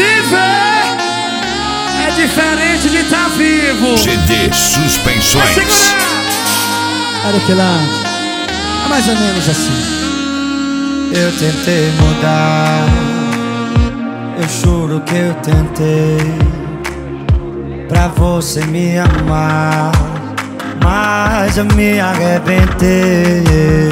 Viver é diferente de estar vivo. CD Suspensões. Olha que lá, é mais ou menos assim. Eu tentei mudar, eu juro que eu tentei, pra você me amar, mas eu me arrebentei.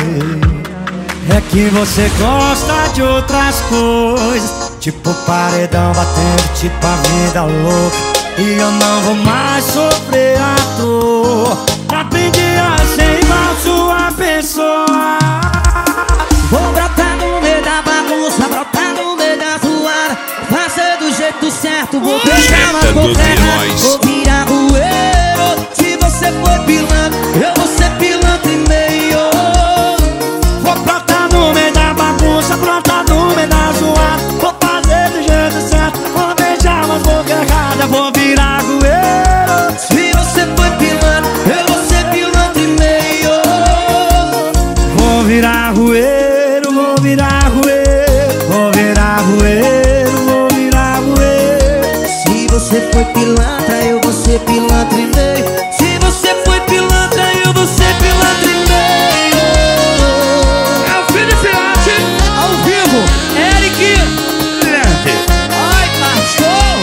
É que você gosta de outras coisas, tipo paredão batendo, tipo a vida louca, e eu não vou mais sofrer à toa. Aprendi a ser igual sua pessoa. Vou brotar no meio da bagunça, brotar no meio da zoada, fazer do jeito certo, vou deixar uma boca errada, vou virar rueiro. Se você foi pilantra, eu vou ser pilantra e meio. Vou brotar no meio da bagunça, brotar no meio da zoada, vou fazer do jeito certo, vou deixar umas boca errada, vou virar rueiro. Se você foi pilantra, eu vou ser pilantra e meio. Vou virar rueiro. Vou virar rueiro, vou virar rueiro, vou virar rueiro. Se você foi pilantra, eu vou ser pilantra e meio. Se você foi pilantra, eu vou ser pilantra e meio. É o Felipe Arte, Ao vivo, Eric. Ai, cachorro!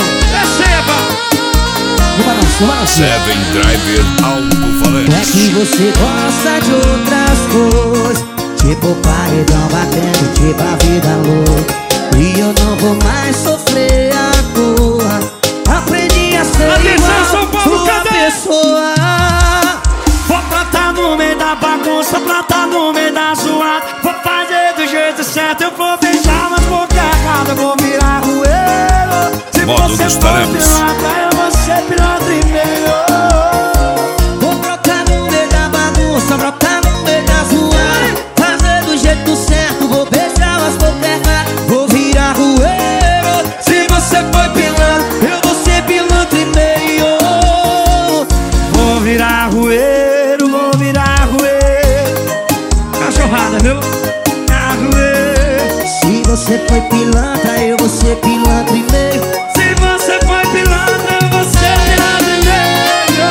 receba. Seven Driver Alto-Falante. É que você gosta de outras coisas, tipo paredão batendo, tipo a vida louca, e eu não vou mais sofrer à toa. Aprendi a ser Atenção, São Paulo, igual sua cadê? pessoa. Vou plantar no meio da bagunça, plantar no meio da zoada, vou fazer do jeito certo, eu vou beijar umas boca errada, vou virar rueiro. Se Modo você dos for Talentos. pilantra, eu vou ser pilantra e meio. Vou brotar no meio da bagunça, brotar no meio da zoada, fazer do jeito certo, vou beijar umas boca errada, vou virar rueiro. Se você foi pilantra, eu vou ser pilantra e meio. Vou virar rueiro, vou virar rueiro. Cachorrada, viu? Virar rueiro. Se você foi pilantra, eu vou ser pilantra e meio. Se você foi pilantra, eu vou ser pilantra e meio.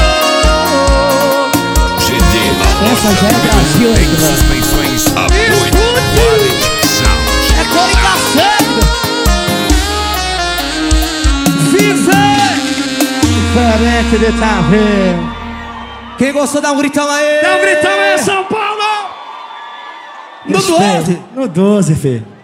CD La Essa Rocha já é Brasil, Tem hein, velho? suspensões, apoio, quality sound. É coligação. Diferente de tá vendo. Quem gostou, dá um gritão aí. Dá um gritão aí, São Paulo! No 12. No 12, filho.